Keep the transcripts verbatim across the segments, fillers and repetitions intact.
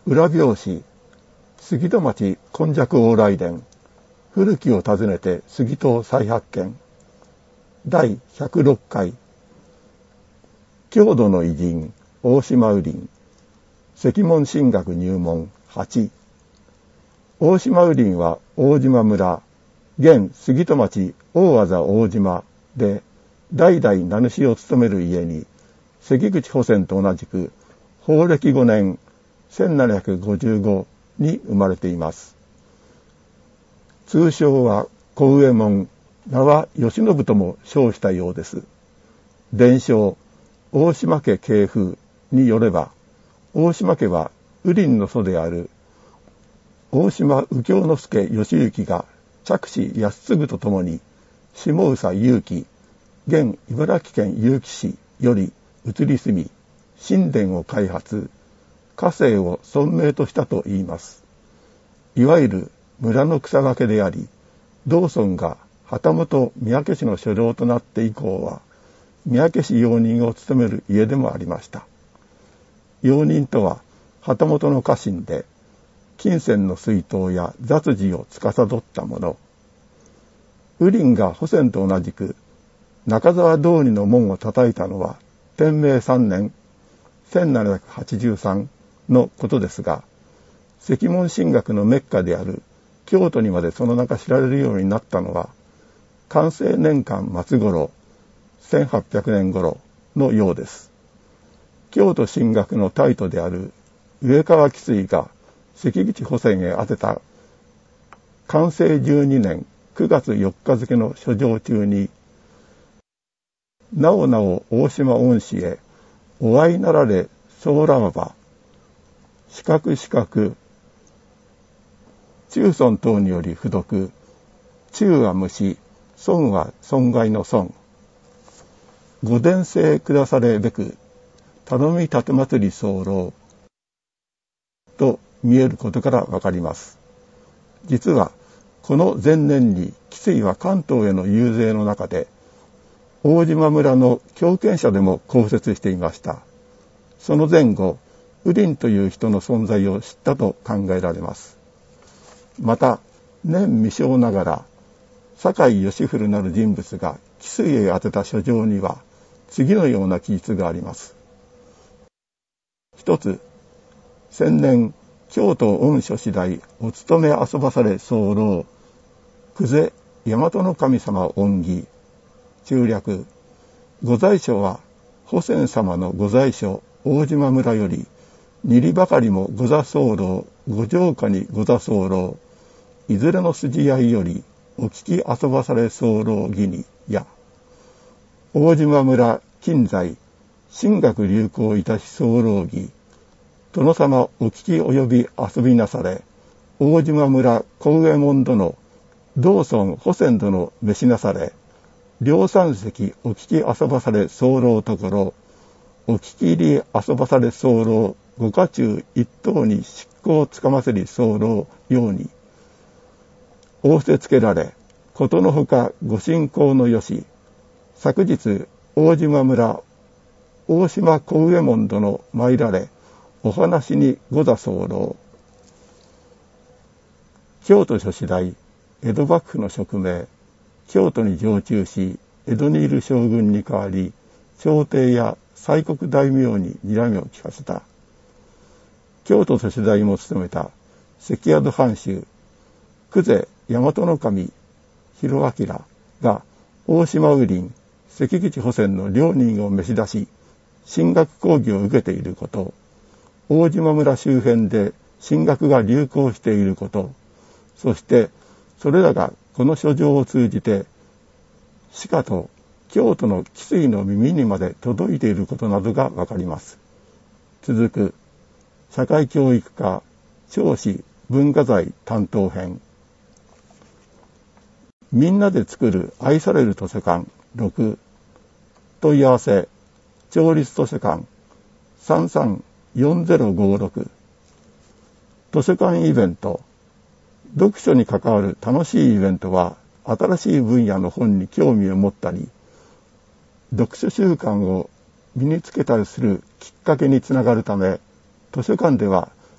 裏表紙、杉戸町今昔往来伝、古きを訪ねて杉戸再発見、だいひゃくろっかい、郷土の偉人、大島雨林、石門神学入門はち、大島雨林は大島村、現杉戸町大字大島で、代々名主を務める家に、関口保泉と同じく、宝暦ごねん、せんななひゃくごじゅうごに生まれています。通称は小上門、名は慶喜とも称したようです。伝承、大島家系風によれば、大島家は雨林の祖である大島右京之助義行が嫡子安次と共に下総結城、現茨城県結城市より移り住み、神殿を開発、家政を村名としたといいます。いわゆる村の草分けであり、同村が旗本三宅氏の所領となって以降は、三宅氏用人を務める家でもありました。用人とは旗本の家臣で、金銭の出納や雑事を司った者。雨林が保泉と同じく、中沢道二の門を叩いたのは、天明さんねん、せんななひゃくはちじゅうさんのことですが、石門神学のメッカである京都にまでその名が知られるようになったのは、寛政年間末頃、せんはっぴゃくねん頃のようです。京都神学の大都である上川喜水が関口保泉へ宛てた寛政じゅうにねんくがつよっか付の書状中に、なおなお大島恩師へお会いなられそうらまば、四角四角、中尊等により不読、中は虫、損は損害の損。ご伝声下されべく、頼み立て祭り候と見えることからわかります。実は、この前年に喜水は関東への遊説の中で、大島村の狂犬者でも公設していました。その前後、雨林という人の存在を知ったと考えられます。また、年未詳ながら、酒井義古なる人物が喜水へ宛てた書状には、次のような記述があります。一つ、先年、京都御所次第お勤め遊ばされ候、久世大和の神様恩義、中略、御在所は、保泉様の御在所、大島村より、二里ばかりも御座候、御城下に御座候、いずれの筋合いより、お聞き遊ばされ候義に、や、大島村近在、神学流行いたし候義、殿様お聞き及び遊びなされ、大島村小上門殿、同村保泉殿召しなされ、両三席お聞き遊ばされ候ところ、お聞き入り遊ばされ候、ご家中一等に執行をつかませり候ように、仰せつけられ、ことのほかご信仰のよし、昨日大島村大島小上門殿参られ、お話にご座候。京都諸次第、江戸幕府の職名、京都に常駐し、江戸にいる将軍に代わり、朝廷や西国大名に睨みを聞かせた。京都諸次第も務めた関宿藩主、久世大和守広明が大島雨林、関口保泉の両人を召し出し、神学講義を受けていること、大島村周辺で神学が流行していること、そしてそれらがこの書状を通じて、しかと京都の喜水の耳にまで届いていることなどがわかります。続く、社会教育科、少子文化財担当編。みんなで作る愛される図書館ろく、問い合わせ、町立図書館さんさんよんゼロごろく、図書館イベント、読書に関わる楽しいイベントは、新しい分野の本に興味を持ったり、読書習慣を身につけたりするきっかけにつながるため、図書館では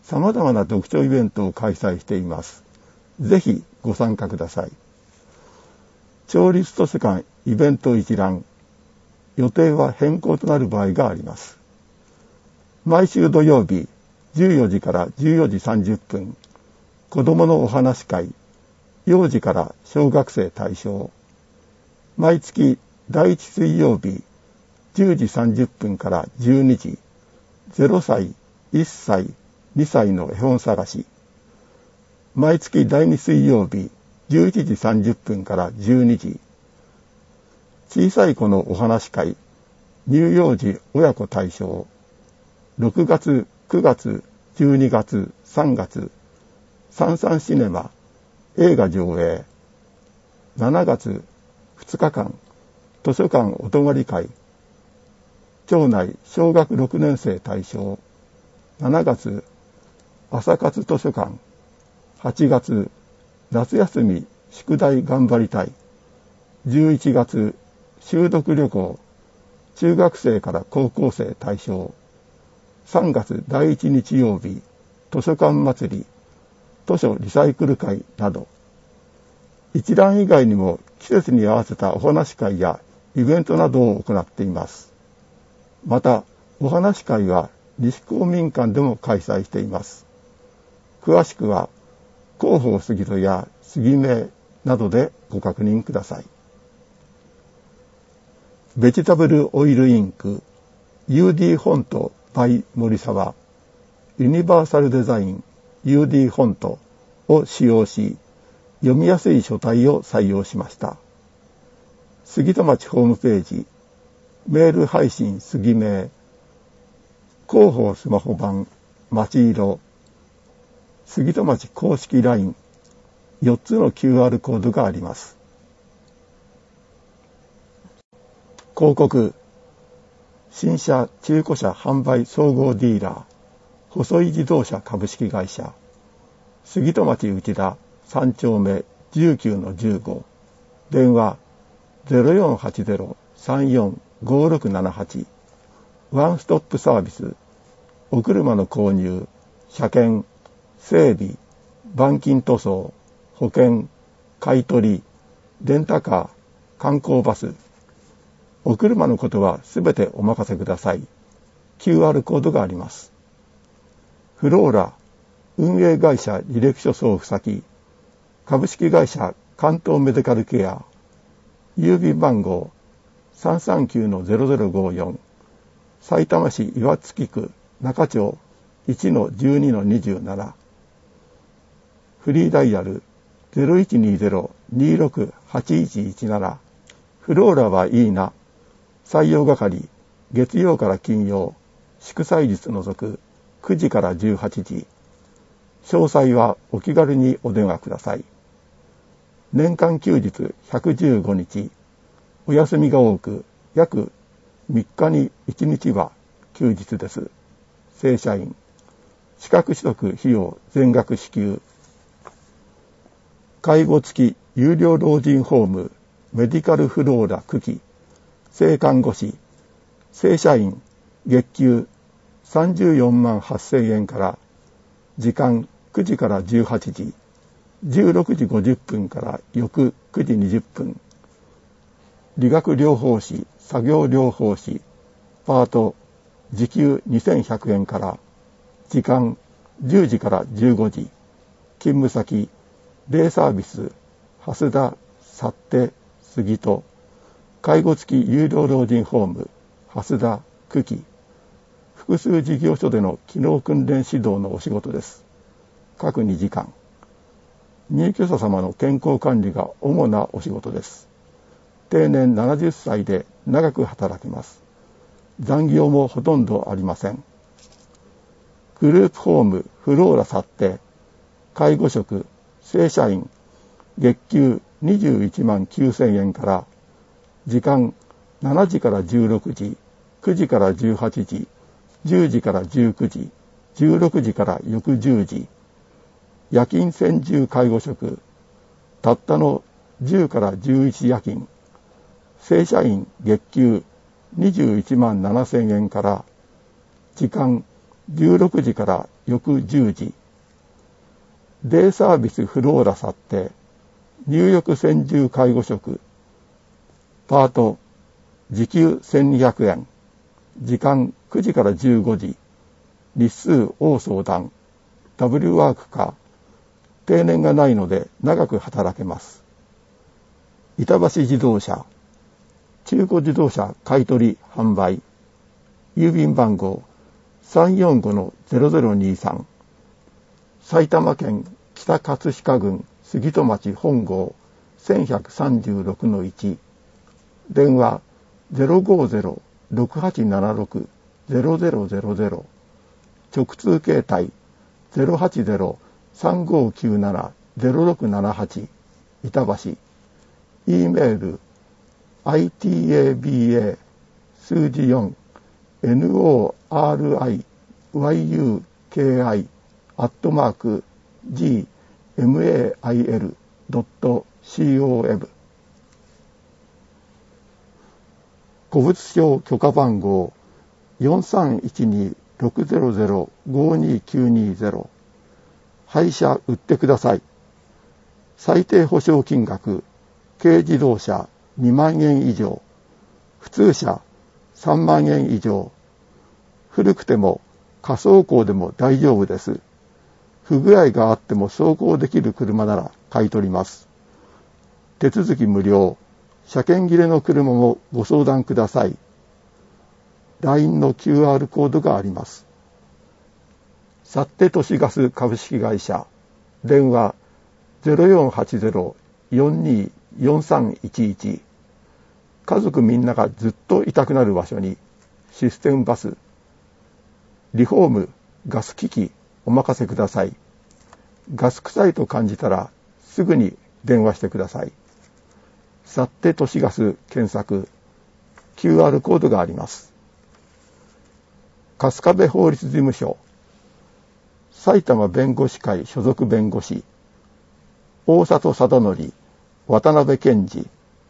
様々な読書イベントを開催しています。ぜひご参加ください。町立図書館イベント一覧。予定は変更となる場合があります。毎週土曜日じゅうよじからじゅうよじさんじゅっぷん、子どものお話会、幼児から小学生対象。毎月だいいち水曜日じゅうじさんじゅっぷんからじゅうにじ、ゼロさい、いっさい、にさいの絵本探し。毎月だいに水曜日じゅういちじさんじゅっぷんからじゅうにじ、小さい子のお話会、乳幼児親子対象。ろくがつ、くがつ、じゅうにがつ、さんがつ、サンサンシネマ、映画上映。しちがつ、ふつかかん、図書館お泊まり会。町内小学ろくねん生対象。しちがつ、朝活図書館。はちがつ、夏休み宿題頑張りたい。じゅういちがつ、修読旅行。中学生から高校生対象。さんがつだいいち日曜日、図書館祭り、図書リサイクル会など、一覧以外にも季節に合わせたお話会やイベントなどを行っています。また、お話会は西公民館でも開催しています。詳しくは、広報杉戸や杉名などでご確認ください。ベジタブルオイルインク ユーディー フォント by 森沢ユニバーサルデザイン ユーディー フォントを使用し読みやすい書体を採用しました。杉戸町ホームページメール配信杉名広報スマホ版町色杉戸町公式 ラインよっつの キューアール コードがあります。広告新車中古車販売総合ディーラー細井自動車株式会社杉戸町内田さん丁目じゅうきゅうのじゅうご電話 ゼロよんはちゼロ さんよん ごろくななはち ワンストップサービスお車の購入車検整備板金塗装保険買取レンタカー観光バスお車のことはすべてお任せください。キューアール コードがあります。フローラ運営会社履歴書送付先株式会社関東メディカルケア郵便番号 さんさんきゅうのゼロゼロごよん さいたま市岩槻区中町 いちのじゅうにのにじゅうなな フリーダイヤル ゼロいちにゼロ にろく はちいちいちなな フローラはいいな採用係月曜から金曜祝祭日除くくじからじゅうはちじ詳細はお気軽にお電話ください。年間休日ひゃくじゅうごにちお休みが多く約みっかにいちにちは休日です。正社員資格取得費用全額支給介護付き有料老人ホームメディカルフローラ久喜正看護師正社員月給さんじゅうよんまんはっせんえんから時間くじからじゅうはちじじゅうろくじごじゅっぷんから翌くじにじゅっぷん理学療法士作業療法士パート時給にせんひゃくえんから時間じゅうじからじゅうごじ勤務先デイサービス蓮田幸手杉戸介護付き有料老人ホーム蓮田久喜複数事業所での機能訓練指導のお仕事です。各にじかん入居者様の健康管理が主なお仕事です。定年ななじゅっさいで長く働きます。残業もほとんどありません。グループホームフローラ幸手介護職正社員月給にじゅういちまんきゅうせんえんから時間しちじからじゅうろくじくじからじゅうはちじじゅうじからじゅうくじじゅうろくじから翌じゅうじ夜勤専従介護職たったのじゅうからじゅういち夜勤正社員月給にじゅういちまんななせんえんから時間じゅうろくじから翌じゅうじ。デイサービスフローラサって入浴専従介護職。パート時給せんにひゃくえん。時間くじからじゅうごじ。日数大相談。ダブリューワークか。定年がないので長く働けます。板橋自動車。中古自動車買取販売。郵便番号 さんよんごのゼロゼロにさん。埼玉県北葛飾郡杉戸町本郷 せんひゃくさんじゅうろくのいち。電話 ゼロごゼロ ろくはちななろく ゼロゼロゼロゼロ。直通携帯 ゼロはちゼロ さんごきゅうなな ゼロろくななはち。板橋。E メール アイティーエービーエー 数字よん ノーリヤイキアイ アットマーク ジーエムエーアイエル ドット コム。 古物商許可番号 よんさんいちに ろくゼロゼロ ごにきゅうにゼロ。廃車売ってください。最低保証金額軽自動車にまんえん以上、普通車さんまんえん以上、古くても仮走行でも大丈夫です。不具合があっても走行できる車なら買い取ります。手続き無料、車検切れの車もご相談ください。ライン の キューアール コードがあります。サッテ都市ガス株式会社、電話 ゼロよんはちゼロ よんによんさんいちいち。家族みんながずっといたくなる場所にシステムバス、リフォーム、ガス機器お任せください。ガス臭いと感じたらすぐに電話してください。サッテ都市ガス検索、キューアール コードがあります。春日部法律事務所、埼玉弁護士会所属弁護士、大里貞則、渡辺健二。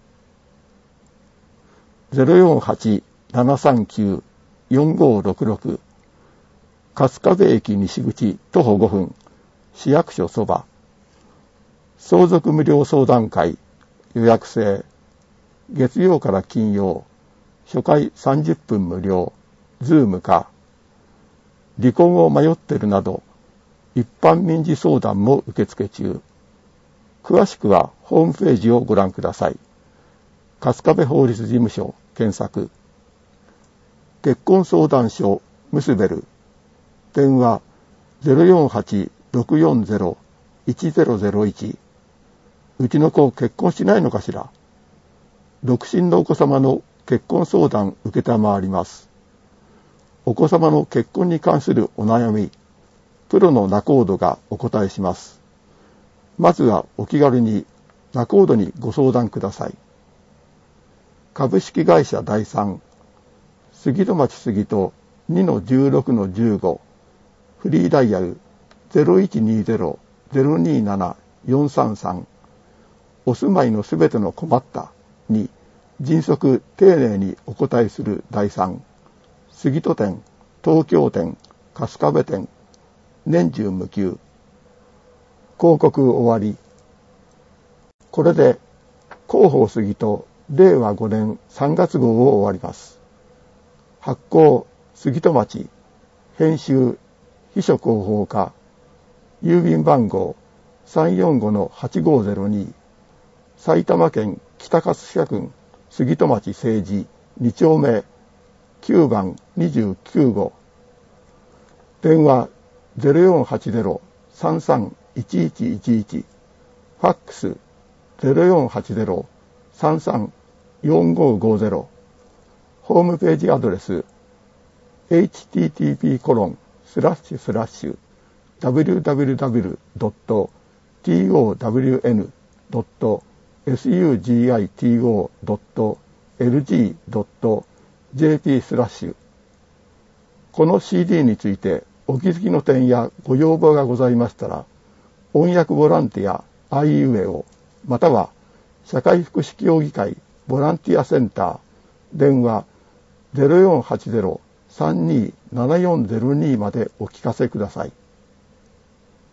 ゼロよんはち ななさんきゅう よんごろくろく。春日部駅西口徒歩ごふん、市役所そば。相続無料相談会、予約制。月曜から金曜、初回さんじゅっぷん無料、ズームか。離婚を迷ってるなど、一般民事相談も受付中。詳しくはホームページをご覧ください。春日部法律事務所検索。結婚相談所ムスベル。電話 ゼロよんはち ろくよんゼロ いちゼロゼロいち。うちの子結婚しないのかしら。独身のお子様の結婚相談受けたまわります。お子様の結婚に関するお悩み、プロの仲人がお答えします。まずはお気軽に仲人にご相談ください。株式会社第三、杉戸町杉戸 にのじゅうろくのじゅうご、フリーダイヤル ゼロいちにゼロ ゼロになな よんさんさん。お住まいのすべての困ったに迅速丁寧にお答えする第三、杉戸店、東京店、春日部店、年中無休。広告終わり。これで広報杉戸れいわごねんさんがつ号を終わります。発行杉戸町、編集秘書広報課、郵便番号 さんよんごのはちごゼロに、埼玉県北葛飾郡杉戸町政治に丁目きゅうばんにじゅうきゅうご。電話 ゼロよんはちゼロ さんさんいちいちいちいち。ファックス ゼロよんはちゼロ さんさんよんごごゼロ。ホームページアドレス エイチティーティーピーコロンスラッシュスラッシュダブリューダブリューダブリュードットトウンドットスグトドットエルジードットジェーピー スラッシュ。この シーディー についてお気づきの点やご要望がございましたら、翻訳ボランティア アイウェイをまたは社会福祉協議会ボランティアセンター電話 ゼロよんはちゼロ さんにーななよんゼロに までお聞かせください。